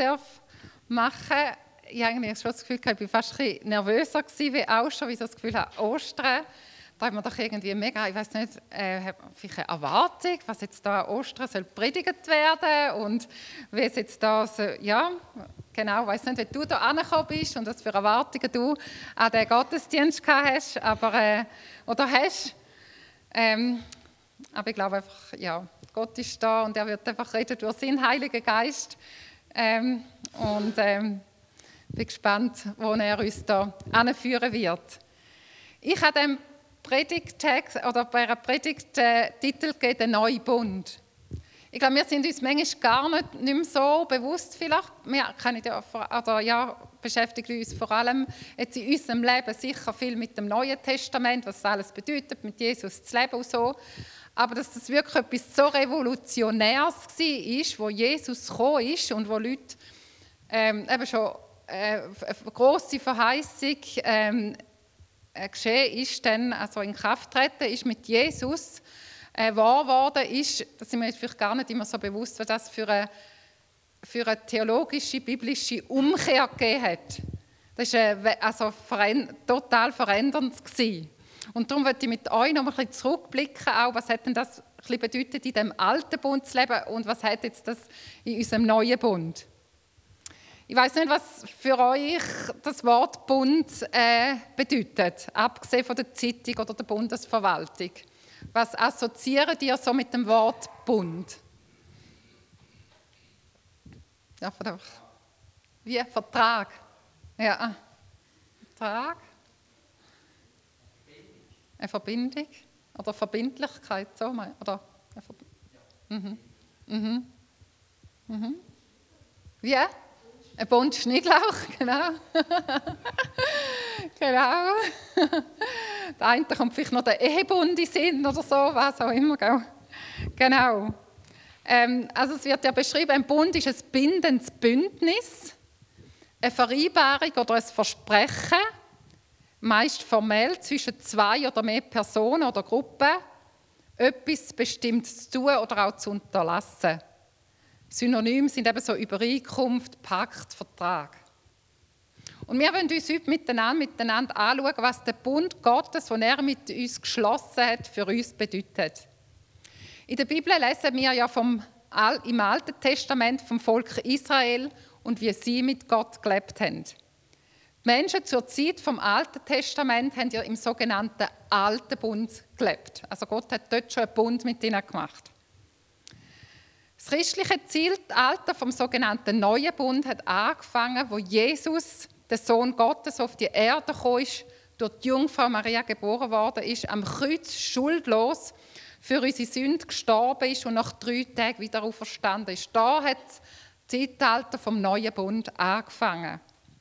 machen. Ich habe eigentlich schon das Gefühl, ich war fast ein bisschen nervöser wie auch schon, weil ich so das Gefühl habe, Ostern, da hat man doch irgendwie mega, ich weiß nicht, vielleicht eine Erwartung, was jetzt da an Ostern soll predigt werden und wie es jetzt da so, ja, genau, ich weiß nicht, wie du da angekommen bist und was für Erwartungen du an den Gottesdienst gehabt hast, aber, oder hast. Aber ich glaube einfach, ja, Gott ist da und er wird einfach reden durch seinen Heiligen Geist. Bin gespannt, wo er uns da anführen wird. Ich habe dem Predigttext oder bei einer Predigt Titel gegeben, «Der neue Bund». Ich glaube, wir sind uns manchmal gar nicht mehr so bewusst vielleicht. Wir beschäftigen uns vor allem jetzt in unserem Leben sicher viel mit dem Neuen Testament, was das alles bedeutet, mit Jesus zu leben und so. Aber dass das wirklich etwas so Revolutionäres war, wo Jesus gekommen ist und wo Leute eben schon eine grosse Verheißung geschehen ist, dann also in Kraft treten ist mit Jesus wahr geworden ist, da sind wir uns vielleicht gar nicht immer so bewusst, was das für eine theologische, biblische Umkehr gegeben hat. Das war total verändernd gewesen. Und darum möchte ich mit euch noch ein bisschen zurückblicken, auch, was hat denn das ein bisschen bedeutet, in dem alten Bund zu leben und was hat jetzt das in unserem neuen Bund. Ich weiß nicht, was für euch das Wort Bund bedeutet, abgesehen von der Zeitung oder der Bundesverwaltung. Was assoziiert ihr so mit dem Wort Bund? Ja, wie? Vertrag? Ja. Vertrag? Eine Verbindung? Oder Verbindlichkeit? So, oder Wie? Ein Bund Schnittlauch, genau. Genau. Der eine kommt vielleicht noch der Ehebund in den Sinn oder so, was auch immer. Genau. Also es wird ja beschrieben, ein Bund ist ein bindendes Bündnis, eine Vereinbarung oder ein Versprechen, meist formell zwischen zwei oder mehr Personen oder Gruppen, etwas Bestimmtes zu tun oder auch zu unterlassen. Synonyme sind eben so Übereinkunft, Pakt, Vertrag. Und wir wollen uns heute miteinander anschauen, was der Bund Gottes, den er mit uns geschlossen hat, für uns bedeutet. In der Bibel lesen wir ja im Alten Testament vom Volk Israel und wie sie mit Gott gelebt haben. Die Menschen zur Zeit vom Alten Testament haben ja im sogenannten Alten Bund gelebt. Also Gott hat dort schon einen Bund mit ihnen gemacht. Das christliche Zeitalter vom sogenannten Neuen Bund hat angefangen, wo Jesus, der Sohn Gottes, auf die Erde gekommen ist, durch die Jungfrau Maria geboren worden ist, am Kreuz schuldlos für unsere Sünde gestorben ist und nach 3 Tagen wieder auferstanden ist. Da hat das Zeitalter vom Neuen Bund angefangen.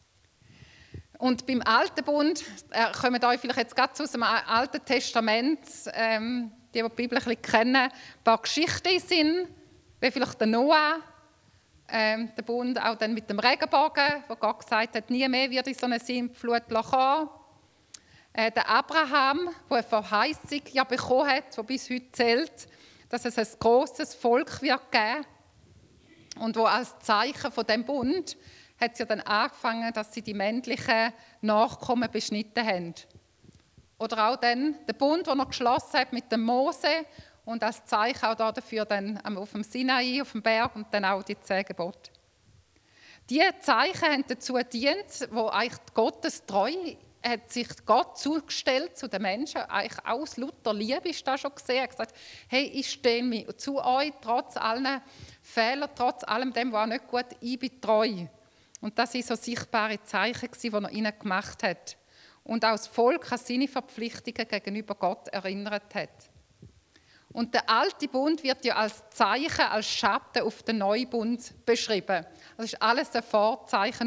Und beim Alten Bund kommen euch vielleicht jetzt gerade aus dem Alten Testament, die Bibel ein bisschen kennen, ein paar Geschichten in den Sinn, wie vielleicht der Noah, der Bund auch dann mit dem Regenbogen, wo Gott gesagt hat, nie mehr wird in so eine Sintflut kommen. Der Abraham, der eine Verheißung ja bekommen hat, die bis heute zählt, dass es ein grosses Volk wird geben. Und wo als Zeichen von dem Bund hat es ja dann angefangen, dass sie die männlichen Nachkommen beschnitten haben. Oder auch dann der Bund, den er geschlossen hat mit dem Mose und als Zeichen auch dafür dann auf dem Sinai, auf dem Berg und dann auch die 10 Gebote. Diese Zeichen haben dazu gedient, wo eigentlich Gottes Treu hat sich Gott zugestellt zu den Menschen, eigentlich aus lauter Liebe ist das schon gesehen. Er hat gesagt, hey, ich stehe mir zu euch, trotz allen Fehlern, trotz allem dem, was auch nicht gut ist, ich bin treu. Und das waren so sichtbare Zeichen, die er ihnen gemacht hat. Und auch das Volk an seine Verpflichtungen gegenüber Gott erinnert hat. Und der alte Bund wird ja als Zeichen, als Schatten auf den neuen Bund beschrieben. Das war alles ein Vorzeichen.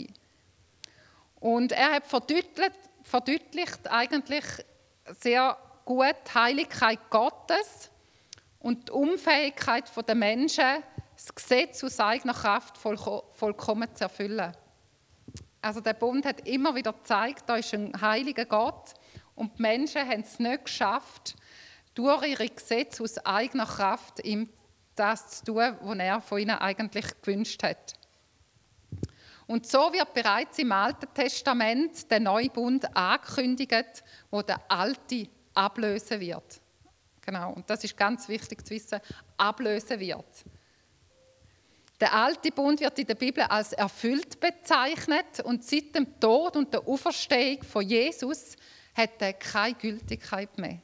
Und er hat verdeutlicht eigentlich sehr gut die Heiligkeit Gottes und die Unfähigkeit der Menschen, das Gesetz aus eigener Kraft vollkommen zu erfüllen. Also der Bund hat immer wieder gezeigt, da ist ein heiliger Gott und die Menschen haben es nicht geschafft, durch ihre Gesetze aus eigener Kraft ihm das zu tun, was er von ihnen eigentlich gewünscht hat. Und so wird bereits im Alten Testament der neue Bund angekündigt, wo der alte ablösen wird. Genau, und das ist ganz wichtig zu wissen, ablösen wird. Der alte Bund wird in der Bibel als erfüllt bezeichnet und seit dem Tod und der Auferstehung von Jesus hat er keine Gültigkeit mehr.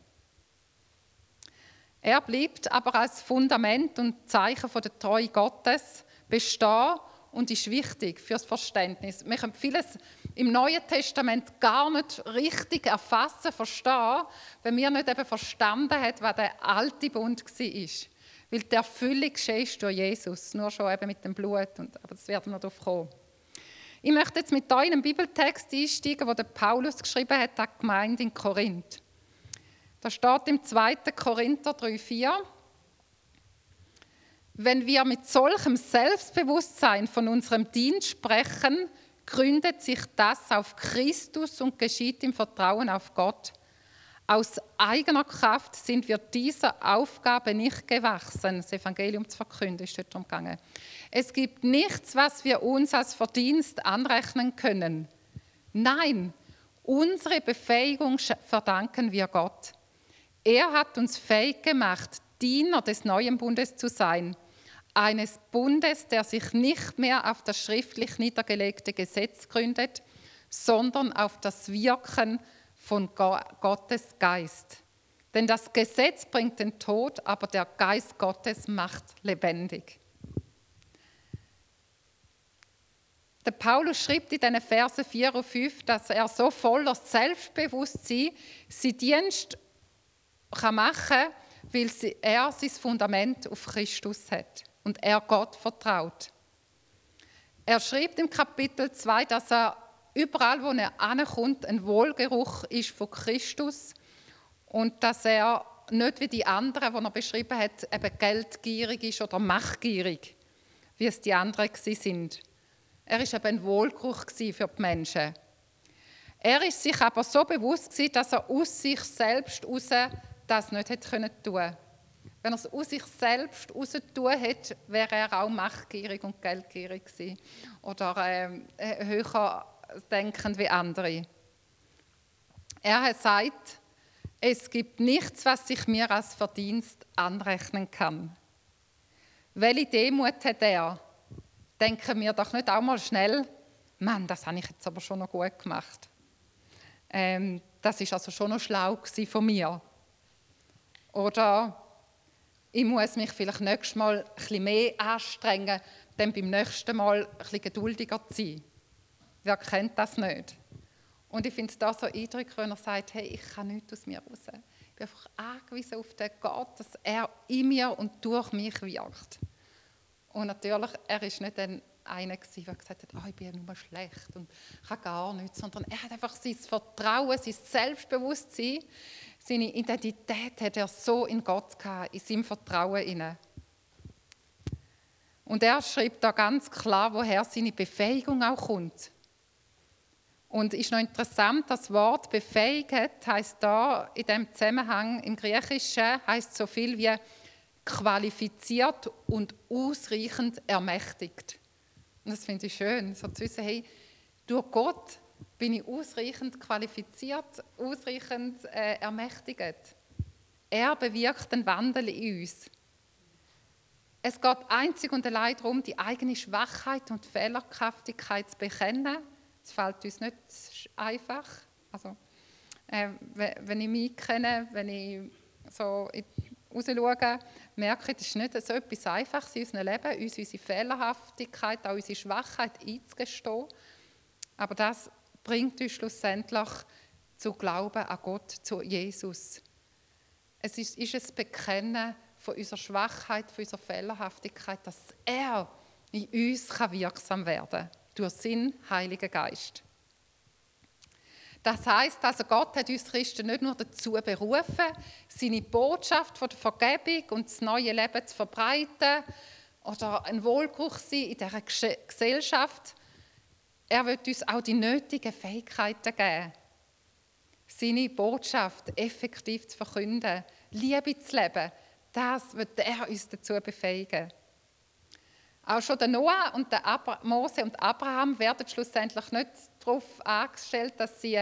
Er bleibt aber als Fundament und Zeichen von der Treue Gottes bestehen und ist wichtig für das Verständnis. Wir können vieles im Neuen Testament gar nicht richtig erfassen, verstehen, wenn wir nicht eben verstanden haben, was der alte Bund war. Weil die Erfüllung geschieht durch Jesus, nur schon eben mit dem Blut, aber das werden wir darauf kommen. Ich möchte jetzt mit euch in einen Bibeltext einsteigen, den Paulus geschrieben hat an die Gemeinde in Korinth. Da steht im 2. Korinther 3,4: Wenn wir mit solchem Selbstbewusstsein von unserem Dienst sprechen, gründet sich das auf Christus und geschieht im Vertrauen auf Gott. Aus eigener Kraft sind wir dieser Aufgabe nicht gewachsen, das Evangelium zu verkünden, ist dort darum gegangen. Es gibt nichts, was wir uns als Verdienst anrechnen können. Nein, unsere Befähigung verdanken wir Gott. Er hat uns fähig gemacht, Diener des neuen Bundes zu sein. Eines Bundes, der sich nicht mehr auf das schriftlich niedergelegte Gesetz gründet, sondern auf das Wirken von Gottes Geist. Denn das Gesetz bringt den Tod, aber der Geist Gottes macht lebendig. Der Paulus schreibt in den Versen 4 und 5, dass er so voller Selbstbewusstsein seinen Dienst machen kann, weil er sein Fundament auf Christus hat und er Gott vertraut. Er schreibt im Kapitel 2, dass er überall, wo er ankommt, ein Wohlgeruch ist von Christus und dass er nicht wie die anderen, die er beschrieben hat, eben geldgierig ist oder machtgierig, wie es die anderen sind. Er war eben ein Wohlgeruch für die Menschen. Er ist sich aber so bewusst gewesen, dass er aus sich selbst heraus das nicht hätte tun können. Wenn er es aus sich selbst heraus tun hätte, wäre er auch machtgierig und geldgierig gewesen oder höher denkend wie andere. Er hat gesagt, es gibt nichts, was ich mir als Verdienst anrechnen kann. Welche Demut hat er? Denken wir doch nicht auch mal schnell, Mann, das habe ich jetzt aber schon noch gut gemacht. Das ist also schon noch schlau von mir. Oder ich muss mich vielleicht nächstes Mal ein bisschen mehr anstrengen, dann beim nächsten Mal ein bisschen geduldiger zu sein. Wer kennt das nicht? Und ich finde es da so eindrücklich, wenn er sagt, hey, ich kann nichts aus mir raus. Ich bin einfach angewiesen auf den Gott, dass er in mir und durch mich wirkt. Und natürlich, er war nicht einer, der gesagt hat, oh, ich bin ja nur schlecht und kann gar nichts, sondern er hat einfach sein Vertrauen, sein Selbstbewusstsein, seine Identität hat er so in Gott gehabt, in seinem Vertrauen inne. Und er schreibt da ganz klar, woher seine Befähigung auch kommt. Und ist noch interessant, das Wort befähigt heisst da in dem Zusammenhang im Griechischen heisst so viel wie qualifiziert und ausreichend ermächtigt. Und das finde ich schön, so zu wissen, hey, durch Gott bin ich ausreichend qualifiziert, ausreichend ermächtigt. Er bewirkt den Wandel in uns. Es geht einzig und allein darum, die eigene Schwachheit und Fehlerhaftigkeit zu bekennen. Das fällt uns nicht einfach. Also, wenn ich mich kenne, wenn ich so rausschaue, merke ich, das ist nicht so etwas Einfaches in unserem Leben, uns unsere Fehlerhaftigkeit, auch unsere Schwachheit einzugestehen. Aber das bringt uns schlussendlich zu Glauben an Gott, zu Jesus. Es ist ein Bekennen von unserer Schwachheit, von unserer Fehlerhaftigkeit, dass er in uns wirksam werden kann, durch seinen Heiligen Geist. Das heisst also, Gott hat uns Christen nicht nur dazu berufen, seine Botschaft von der Vergebung und das neue Leben zu verbreiten oder ein Wohlgeruch sein in dieser Gesellschaft. Er wird uns auch die nötigen Fähigkeiten geben, seine Botschaft effektiv zu verkünden, Liebe zu leben. Das wird er uns dazu befähigen. Auch schon der Noah und der Mose und Abraham werden schlussendlich nicht darauf angestellt, dass sie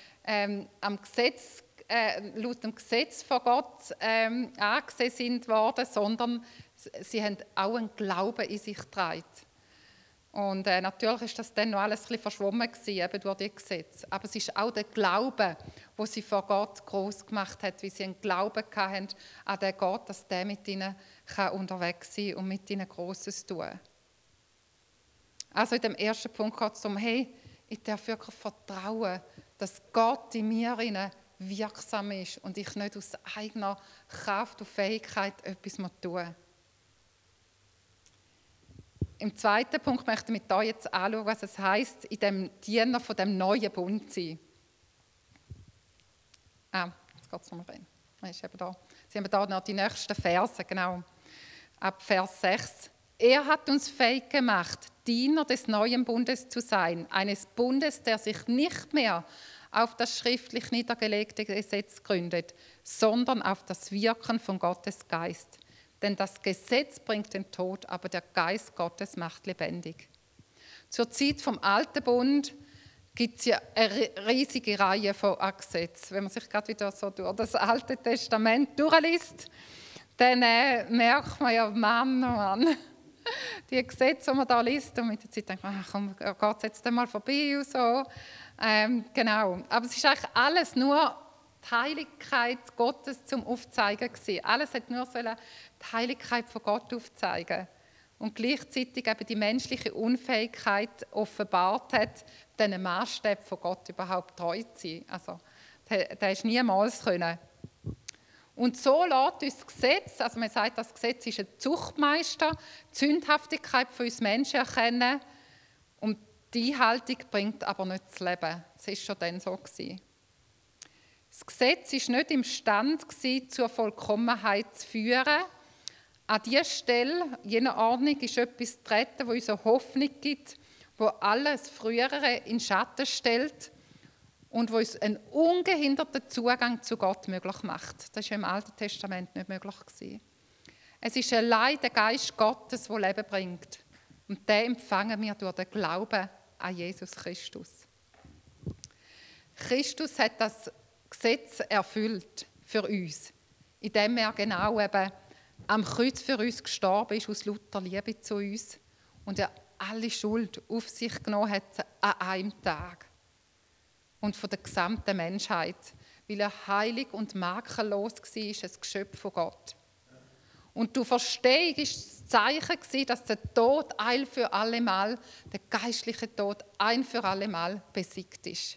laut dem Gesetz von Gott angesehen sind worden, sondern sie haben auch einen Glauben in sich getragen. Und natürlich ist das dann noch alles ein bisschen verschwommen gewesen, eben durch die Gesetze. Aber es ist auch der Glaube, wo sie vor Gott groß gemacht hat, wie sie einen Glauben hatten an den Gott, dass der mit ihnen unterwegs sein kann und mit ihnen Grosses tun. Also in dem ersten Punkt geht es darum, hey, ich darf wirklich vertrauen, dass Gott in mir wirksam ist und ich nicht aus eigener Kraft und Fähigkeit etwas tun muss. Im zweiten Punkt möchte ich mit euch jetzt anschauen, was es heisst, in dem Diener von dem neuen Bund zu sein. Jetzt geht es nochmal rein. Sie haben da noch die nächsten Verse, genau. Ab Vers 6. Er hat uns fähig gemacht, Diener des neuen Bundes zu sein, eines Bundes, der sich nicht mehr auf das schriftlich niedergelegte Gesetz gründet, sondern auf das Wirken von Gottes Geist. Denn das Gesetz bringt den Tod, aber der Geist Gottes macht lebendig. Zur Zeit vom Alten Bund gibt es ja eine riesige Reihe von Gesetzen. Wenn man sich gerade wieder so durch das Alte Testament durchliest, dann merkt man ja, Mann, oh Mann, die Gesetze, die man da liest, und mit der Zeit denkt man, komm, geht es jetzt einmal vorbei und so. Genau. Aber es ist eigentlich alles nur die Heiligkeit Gottes zum Aufzeigen gewesen. Alles hat nur die Heiligkeit von Gott aufzeigen und gleichzeitig eben die menschliche Unfähigkeit offenbart hat, diesen Maßstab von Gott überhaupt treu zu sein. Also, das ist niemals können. Und so lässt uns das Gesetz, also man sagt, das Gesetz ist ein Zuchtmeister, die Sündhaftigkeit von uns Menschen erkennen und die Einhaltung bringt aber nicht das Leben. Das war schon dann so gewesen. Das Gesetz war nicht imstande, zur Vollkommenheit zu führen. An dieser Stelle, jener Ordnung, ist etwas getreten, das uns eine Hoffnung gibt, wo alles Frühere in Schatten stellt und wo uns einen ungehinderten Zugang zu Gott möglich macht. Das war im Alten Testament nicht möglich gewesen. Es ist allein der Geist Gottes, der Leben bringt. Und den empfangen wir durch den Glauben an Jesus Christus. Christus hat das Gesetz erfüllt für uns, indem er genau eben am Kreuz für uns gestorben ist, aus lauter Liebe zu uns, und er alle Schuld auf sich genommen hat an einem Tag und von der gesamten Menschheit, weil er heilig und makellos war, ist ein Geschöpf von Gott. Und die Verstehung war das Zeichen, dass der Tod ein für alle Mal, der geistliche Tod ein für alle Mal besiegt ist.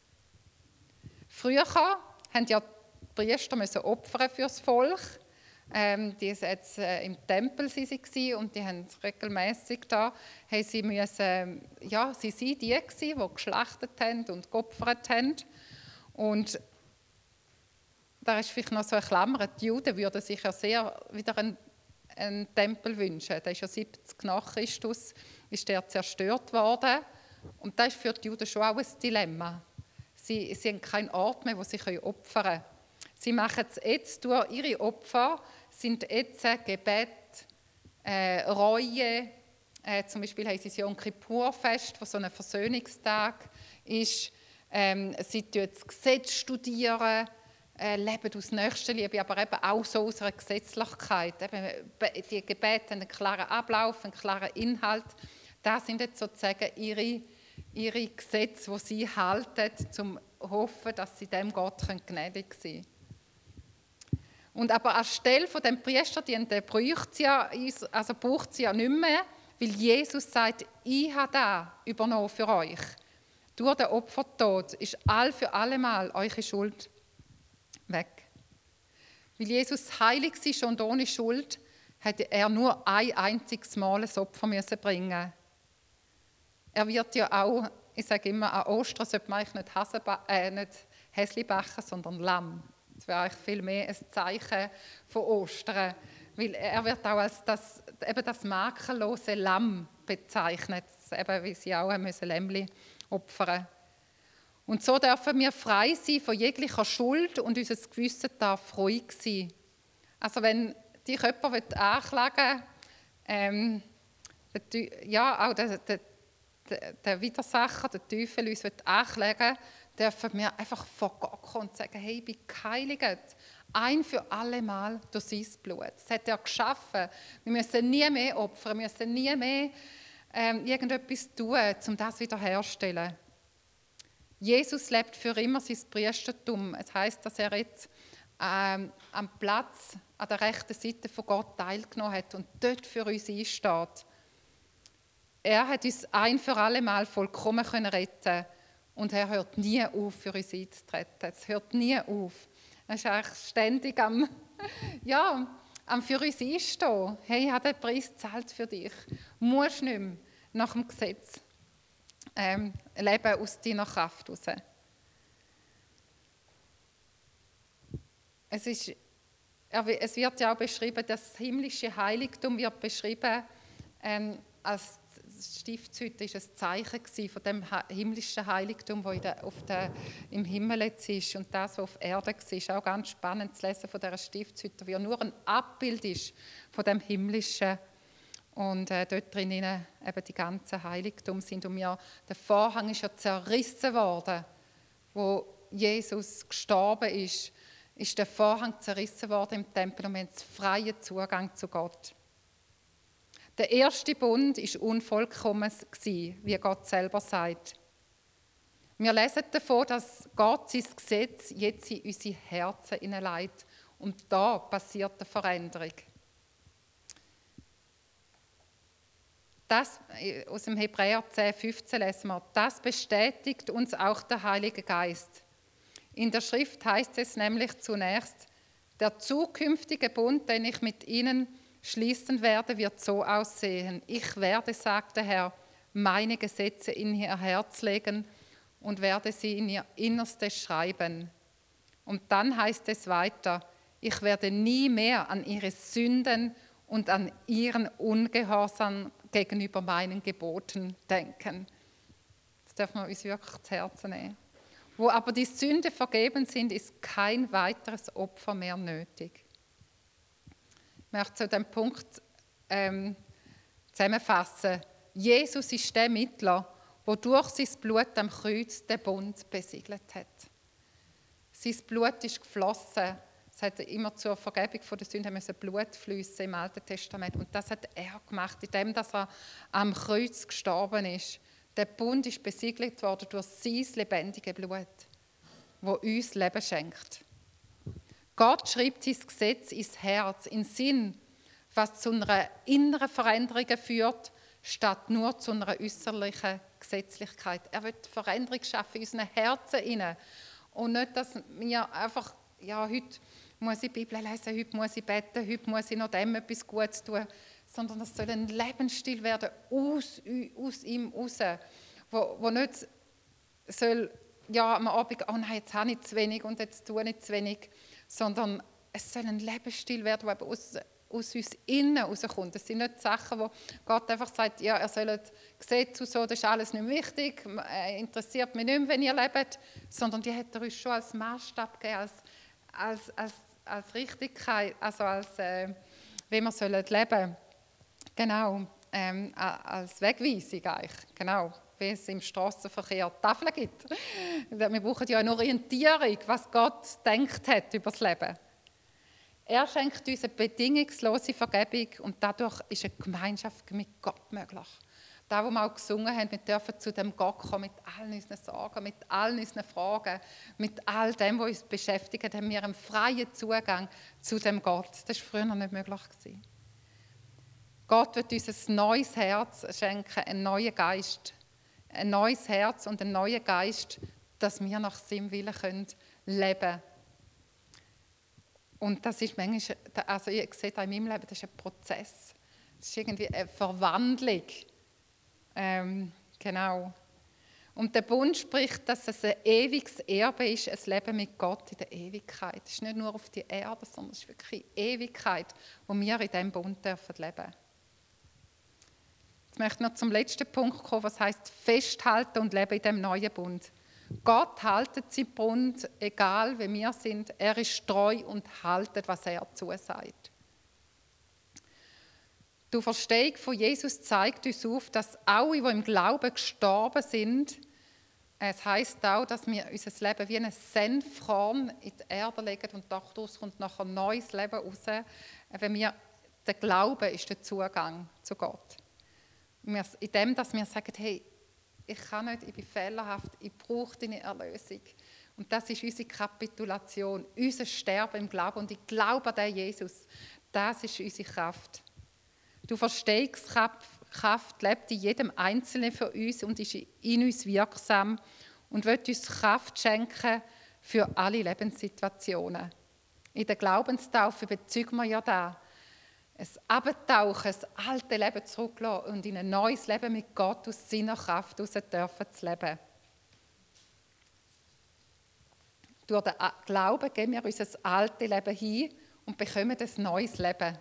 Früher mussten ja die Priester opfern für das Volk. Die jetzt, im Tempel waren und die haben regelmässig da, sie müssen, sie sind die geschlachtet haben und geopfert haben. Und da ist vielleicht noch so eine Klammer, die Juden würden sich ja sehr wieder einen Tempel wünschen. Der ist ja 70 nach Christus ist der zerstört worden. Und das ist für die Juden schon auch ein Dilemma. Sie haben keinen Ort mehr, wo sie opfern können. Sie machen es jetzt durch ihre Opfer, sind jetzt Gebet, Reue. Zum Beispiel haben sie das Yom Kippur-Fest, das so ein Versöhnungstag ist. Sie studieren das Gesetz, leben aus Nächstenliebe, aber eben auch so aus einer Gesetzlichkeit. Eben, die Gebete haben einen klaren Ablauf, einen klaren Inhalt. Das sind jetzt sozusagen ihre Gesetze, die sie halten, um zu hoffen, dass sie dem Gott gnädig sein können. Und aber anstelle von dem Priesterdienst braucht sie ja nicht mehr, weil Jesus sagt, ich habe das übernommen für euch. Durch den Opfertod ist all für allemal eure Schuld weg. Weil Jesus heilig ist und ohne Schuld, hätte er nur ein einziges Mal ein Opfer bringen. Er wird ja auch, ich sage immer, an Ostern sollte man eigentlich nicht Häsli backen, sondern Lamm. Das wäre eigentlich viel mehr ein Zeichen von Ostern, weil er wird auch als das makellose Lamm bezeichnet, eben, wie sie auch Lämmli opfern. Und so dürfen wir frei sein von jeglicher Schuld und unser Gewissen darf ruhig sein. Also wenn dich jemand anklagen will, ja, auch der Widersacher, der Teufel uns anklegen will, dürfen wir einfach vor Gott kommen und sagen, hey, ich bin geheiligt. Ein für alle Mal durch sein Blut. Das hat er geschaffen. Wir müssen nie mehr opfern, wir müssen nie mehr irgendetwas tun, um das wiederherzustellen. Jesus lebt für immer sein Priestertum. Es heisst, dass er jetzt am Platz an der rechten Seite von Gott teilgenommen hat und dort für uns einsteht. Er hat uns ein für alle Mal vollkommen retten und er hört nie auf, für uns einzutreten. Es hört nie auf. Er ist eigentlich ständig am für uns einstehen. Hey, ich habe den Preis gezahlt für dich. Du musst nicht mehr nach dem Gesetz leben aus deiner Kraft heraus. Es wird ja auch beschrieben, das himmlische Heiligtum wird beschrieben als das Stiftshütte ist ein Zeichen von dem himmlischen Heiligtum, das im Himmel jetzt ist und das, was auf Erde war. Es ist auch ganz spannend zu lesen von dieser Stiftshütte, wie nur ein Abbild ist von dem himmlischen und dort drinnen eben die ganzen Heiligtum sind. Und der Vorhang ist ja zerrissen worden, wo Jesus gestorben ist der Vorhang zerrissen worden im Tempel und wir haben freien Zugang zu Gott. Der erste Bund war unvollkommen, wie Gott selber sagt. Wir lesen davon, dass Gott sein Gesetz jetzt in unsere Herzen hineinlegt. Und da passiert eine Veränderung. Das aus dem Hebräer 10,15 lesen wir, das bestätigt uns auch der Heilige Geist. In der Schrift heißt es nämlich zunächst, der zukünftige Bund, den ich mit ihnen schließen werde, wird so aussehen. Ich werde, sagt der Herr, meine Gesetze in ihr Herz legen und werde sie in ihr Innerstes schreiben. Und dann heißt es weiter, ich werde nie mehr an ihre Sünden und an ihren Ungehorsam gegenüber meinen Geboten denken. Das dürfen wir uns wirklich zu Herzen nehmen. Wo aber die Sünde vergeben sind, ist kein weiteres Opfer mehr nötig. Ich möchte zu dem Punkt zusammenfassen. Jesus ist der Mittler, der durch sein Blut am Kreuz den Bund besiegelt hat. Sein Blut ist geflossen. Es hat immer zur Vergebung der Sünden Blut fließen im Alten Testament. Und das hat er gemacht, indem er am Kreuz gestorben ist. Der Bund ist besiegelt worden durch sein lebendiges Blut, das uns Leben schenkt. Gott schreibt sein Gesetz ins Herz, in den Sinn, was zu einer inneren Veränderung führt, statt nur zu einer äußerlichen Gesetzlichkeit. Er will Veränderung schaffen in unseren Herzen hinein. Und nicht, dass wir einfach, ja, heute muss ich die Bibel lesen, heute muss ich beten, heute muss ich noch dem etwas Gutes tun, sondern es soll ein Lebensstil werden aus ihm raus, wo nicht soll, ja, am Abend, oh nein, jetzt habe ich zu wenig und jetzt tue ich zu wenig, sondern es soll ein Lebensstil werden, der aus uns innen rauskommt. Das sind nicht Sachen, wo Gott einfach sagt, ja, ihr sollt Gesetz und so, das ist alles nicht wichtig, interessiert mich nicht mehr, wenn ihr lebt, sondern die hat er uns schon als Maßstab gegeben, als Richtigkeit, also als wie wir sollen leben. Genau, als Wegweisung eigentlich, genau, wie es im Strassenverkehr Tafeln gibt. Wir brauchen ja eine Orientierung, was Gott denkt hat über das Leben. Er schenkt uns eine bedingungslose Vergebung und dadurch ist eine Gemeinschaft mit Gott möglich. Da, wo wir auch gesungen haben, wir dürfen zu dem Gott kommen mit allen unseren Sorgen, mit allen unseren Fragen, mit all dem, was uns beschäftigt, haben wir einen freien Zugang zu dem Gott. Das war früher noch nicht möglich. Gott wird uns ein neues Herz schenken, einen neuen Geist. Ein neues Herz und einen neuen Geist, dass wir nach seinem Willen leben können. Und das ist manchmal, also ich sehe da in meinem Leben, das ist ein Prozess. Das ist irgendwie eine Verwandlung. Genau. Und der Bund spricht, dass es ein ewiges Erbe ist, ein Leben mit Gott in der Ewigkeit. Es ist nicht nur auf die Erde, sondern es ist wirklich Ewigkeit, wo wir in diesem Bund leben dürfen. Jetzt möchte ich noch zum letzten Punkt kommen, was heisst festhalten und leben in dem neuen Bund. Gott haltet seinen Bund, egal wie wir sind. Er ist treu und haltet, was er zusagt. Die Auferstehung von Jesus zeigt uns auf, dass alle, die im Glauben gestorben sind, es heisst auch, dass wir unser Leben wie ein Senfkorn in die Erde legen und daraus kommt nachher ein neues Leben raus. Wenn wir, der Glaube ist der Zugang zu Gott. In dem, dass wir sagen, hey, ich kann nicht, ich bin fehlerhaft, ich brauche deine Erlösung. Und das ist unsere Kapitulation, unser Sterben im Glauben. Und ich glaube an den Jesus. Das ist unsere Kraft. Die Auferstehungskraft lebt in jedem Einzelnen von uns und ist in uns wirksam und wird uns Kraft schenken für alle Lebenssituationen. In der Glaubenstaufe bezeugen wir ja da, ein Abtauchen, das alte Leben zurücklassen und in ein neues Leben mit Gott aus seiner Kraft heraus dürfen zu leben. Durch den Glauben geben wir unser altes Leben hin und bekommen ein neues Leben.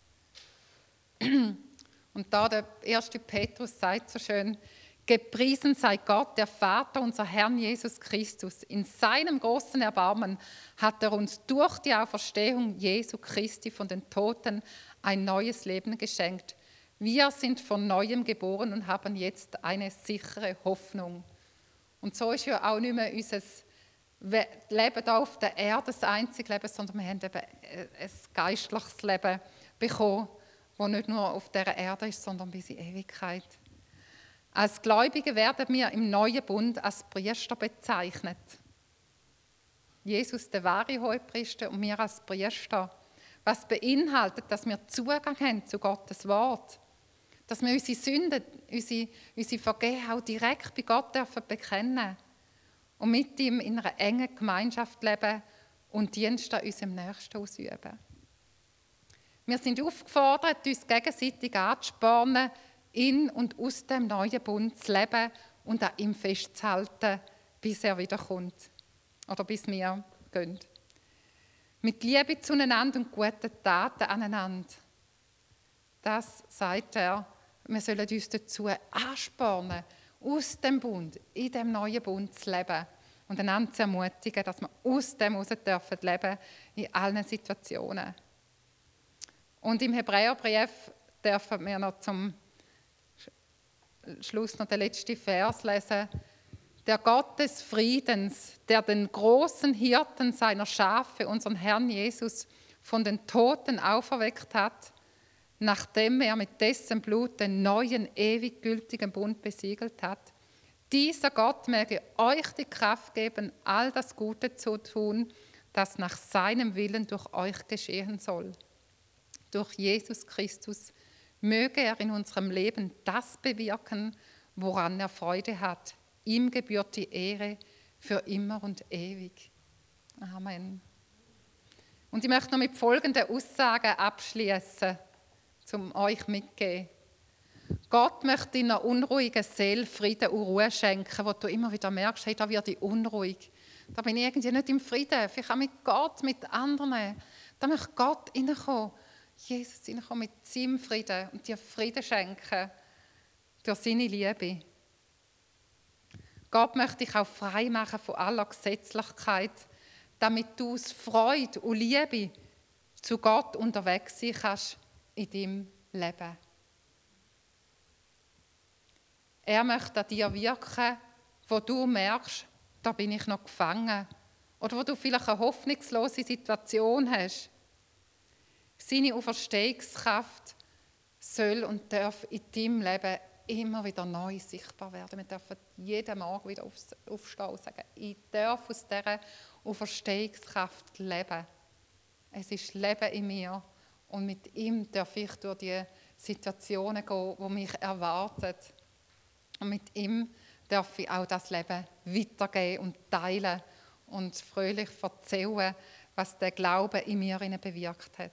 Und da der 1. Petrus sagt so schön, gepriesen sei Gott, der Vater unser Herrn Jesus Christus. In seinem großen Erbarmen hat er uns durch die Auferstehung Jesu Christi von den Toten ein neues Leben geschenkt. Wir sind von Neuem geboren und haben jetzt eine sichere Hoffnung. Und so ist ja auch nicht mehr unser Leben hier auf der Erde das einzige Leben, sondern wir haben eben ein geistliches Leben bekommen, das nicht nur auf dieser Erde ist, sondern bis in Ewigkeit. Als Gläubige werden wir im neuen Bund als Priester bezeichnet. Jesus, der wahre Hohepriester, und wir als Priester. Was beinhaltet, dass wir Zugang haben zu Gottes Wort. Dass wir unsere Sünden, unsere Vergehen auch direkt bei Gott dürfen bekennen und mit ihm in einer engen Gemeinschaft leben und Dienst an unserem Nächsten ausüben. Wir sind aufgefordert, uns gegenseitig anzuspornen, in und aus dem neuen Bund zu leben und an ihm festzuhalten, bis er wiederkommt oder bis wir gehen. Mit Liebe zueinander und guten Taten aneinander. Das sagt er, wir sollen uns dazu anspornen, aus dem Bund, in dem neuen Bund zu leben und einander zu ermutigen, dass wir aus dem heraus dürfen leben, in allen Situationen. Und im Hebräerbrief dürfen wir noch zum Schluss noch den letzten Vers lesen. Der Gott des Friedens, der den großen Hirten seiner Schafe, unseren Herrn Jesus, von den Toten auferweckt hat, nachdem er mit dessen Blut den neuen, ewig gültigen Bund besiegelt hat. Dieser Gott möge euch die Kraft geben, all das Gute zu tun, das nach seinem Willen durch euch geschehen soll. Durch Jesus Christus möge er in unserem Leben das bewirken, woran er Freude hat. Ihm gebührt die Ehre für immer und ewig. Amen. Und ich möchte noch mit folgenden Aussagen abschließen, um euch mitzugeben. Gott möchte in einer unruhigen Seele Frieden und Ruhe schenken, wo du immer wieder merkst, hey, da werde ich unruhig. Da bin ich irgendwie nicht im Frieden, vielleicht auch mit Gott, mit anderen. Da möchte Gott reinkommen, Jesus reinkommen mit seinem Frieden und dir Frieden schenken durch seine Liebe. Gott möchte dich auch frei machen von aller Gesetzlichkeit, damit du aus Freude und Liebe zu Gott unterwegs sein kannst in deinem Leben. Er möchte an dir wirken, wo du merkst, da bin ich noch gefangen. Oder wo du vielleicht eine hoffnungslose Situation hast. Seine Auferstehungskraft soll und darf in deinem Leben immer wieder neu sichtbar werden. Wir dürfen jeden Morgen wieder aufstehen und sagen, ich darf aus dieser Auferstehungskraft leben. Es ist Leben in mir und mit ihm darf ich durch die Situationen gehen, die mich erwarten. Und mit ihm darf ich auch das Leben weitergeben und teilen und fröhlich erzählen, was der Glaube in mir bewirkt hat.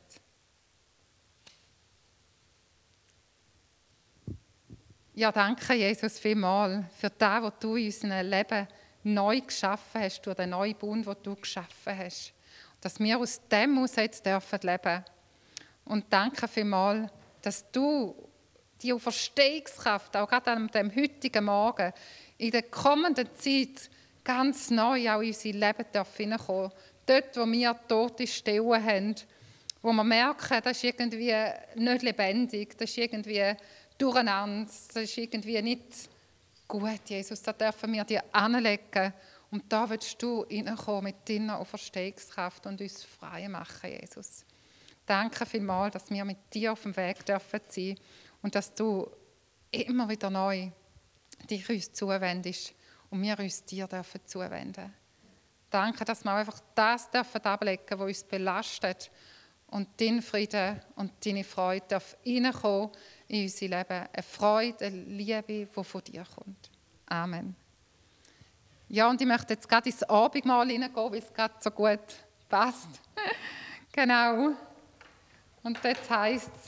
Ja, danke Jesus vielmals für das, was du in unserem Leben neu geschaffen hast, durch den neuen Bund, den du geschaffen hast. Dass wir aus dem heraus jetzt dürfen leben. Und danke vielmals, dass du die Auferstehungskraft, auch gerade an dem heutigen Morgen, in der kommenden Zeit ganz neu auch in unser Leben hineinkommen darf. Dort, wo wir tote Stellen haben, wo wir merken, das ist irgendwie nicht lebendig, das ist irgendwie durcheinander, das ist irgendwie nicht gut, Jesus, da dürfen wir dir anlegen. Und da willst du reinkommen mit deiner Auferstehungskraft und uns frei machen, Jesus. Danke vielmals, dass wir mit dir auf dem Weg dürfen sein und dass du immer wieder neu dich uns zuwendest und wir uns dir dürfen zuwenden. Danke, dass wir einfach das dürfen ablegen, was uns belastet und dein Frieden und deine Freude darf reinkommen in unser Leben. Eine Freude, eine Liebe, die von dir kommt. Amen. Ja, und ich möchte jetzt gerade ins Abendmahl hineingehen, weil es gerade so gut passt. Genau. Und jetzt heisst es,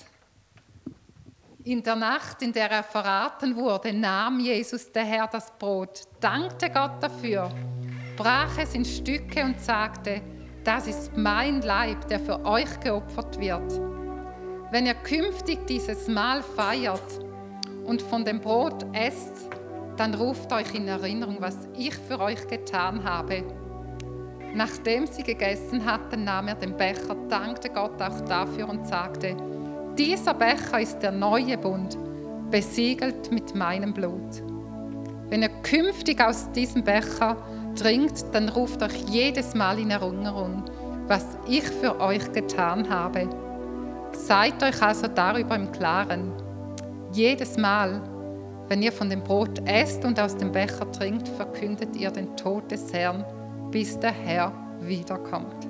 in der Nacht, in der er verraten wurde, nahm Jesus der Herr das Brot, dankte Gott dafür, brach es in Stücke und sagte, das ist mein Leib, der für euch geopfert wird. Wenn ihr künftig dieses Mahl feiert und von dem Brot esst, dann ruft euch in Erinnerung, was ich für euch getan habe. Nachdem sie gegessen hatten, nahm er den Becher, dankte Gott auch dafür und sagte, dieser Becher ist der neue Bund, besiegelt mit meinem Blut. Wenn ihr künftig aus diesem Becher trinkt, dann ruft euch jedes Mal in Erinnerung, was ich für euch getan habe. Seid euch also darüber im Klaren. Jedes Mal, wenn ihr von dem Brot esst und aus dem Becher trinkt, verkündet ihr den Tod des Herrn, bis der Herr wiederkommt.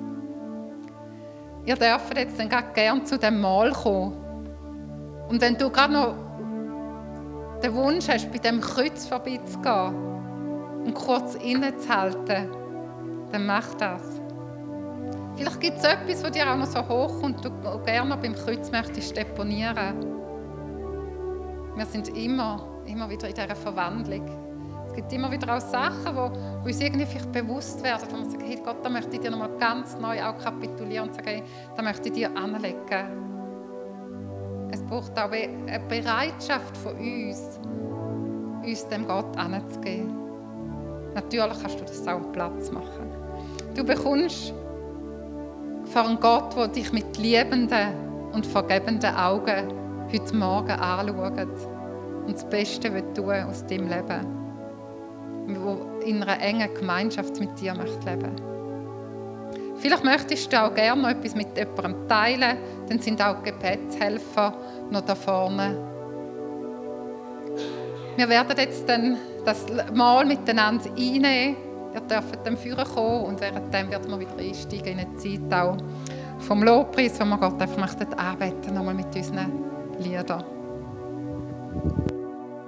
Ihr dürft jetzt dann gerne zu dem Mahl kommen. Und wenn du gerade noch den Wunsch hast, bei dem Kreuz vorbeizugehen und kurz innezuhalten, dann mach das. Vielleicht gibt es etwas, das dir auch noch so hochkommt und du gerne noch beim Kreuz möchtest deponieren. Wir sind immer wieder in dieser Verwandlung. Es gibt immer wieder auch Sachen, die uns irgendwie vielleicht bewusst werden, wo man sagt, hey Gott, da möchte ich dir nochmal ganz neu auch kapitulieren und sagen, hey, da möchte ich dir anlegen. Es braucht auch eine Bereitschaft von uns dem Gott anzugeben. Natürlich kannst du das auch am Platz machen. Du bekommst vor einem Gott, der dich mit liebenden und vergebenden Augen heute Morgen anschaut und das Beste tun aus deinem Leben. Der in einer engen Gemeinschaft mit dir leben möchte. Vielleicht möchtest du auch gerne noch etwas mit jemandem teilen, dann sind auch Gebetshelfer noch da vorne. Wir werden jetzt dann das Mahl miteinander einnehmen. Ihr dürft dann führen kommen und währenddem werden wir wieder einsteigen in eine Zeit auch vom Lobpreis, wo wir Gott einfach anbeten möchten, nochmal mit unseren Liedern.